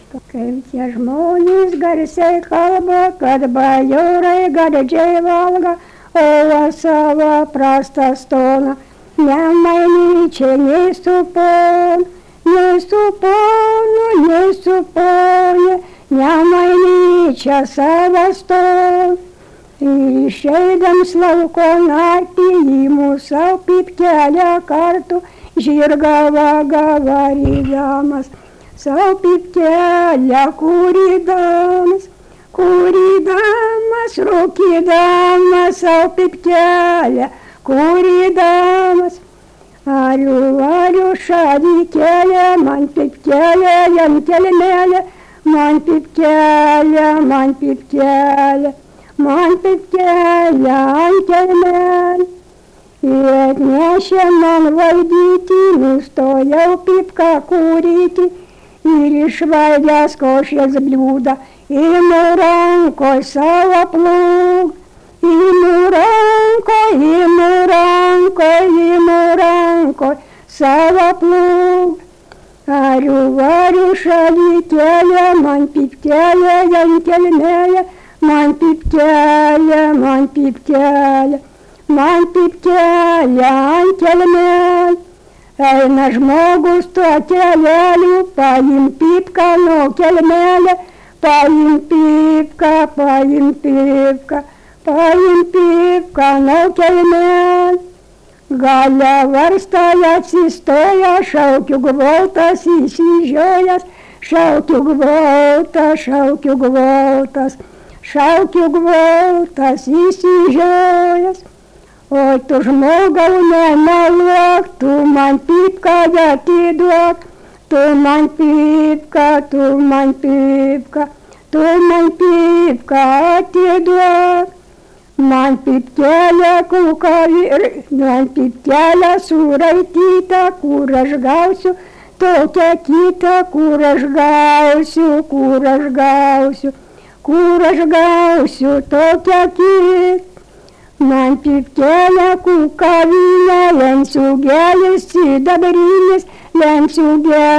Kaip tie žmonės garsiai kalba, kad bajorai gardžiai valgo, o savo prastą stoną nemainyčia nei su ponu, nei su ponu, nei su ponė, nemainyčia savo stoną. Ir išeidams lauko naktį įimu savo pypkelę kartu, žirgą vagą varydamas. Savo pypkelę kūrydamas, kūrydamas, rūkydamas, savo pypkelę kūrydamas. Ariu šalį kelią, man pypkelę, jam kelmelę, man pypkelę, man pypkelę. Man pypkelę ant kelmelę. Ir atnešė man valgyti, nustojau pypką kūryti ir išvaidęs košės bliūdą, imu rankoj savo plūgą, imu rankoj savo plūgą. Ariu šalį kelią, man pypkelę ant kelmelę, man pypkelę, man pypkelę. Man pypkelę ant kelmelę. Eina žmogus tuo keleliu, paim pypką nuo kelmelę, paim pypką, paim pypką, paim pypką nuo kelmelę. Gale varstoje atsistoja, šaukiu gvaltas įsižiojęs, šaukiu gvaltas, šaukiu gvaltas, šaukiu gvaltas įsižiojęs. O tu žmogau nemeluok, tu man pypką atiduok, tu man pypką, tu man pypką, tu man pypką atiduok. Man pypkelė man pypkelė suraityta, kur aš gausiu tokią kitą, kur aš gausiu, kur aš gausiu, kur aš gausiu tokią kitą. Man pypkelė kukavinė, lenciugelis sidabrinis,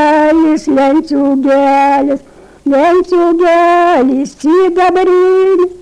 lenciugelis sidabrinis.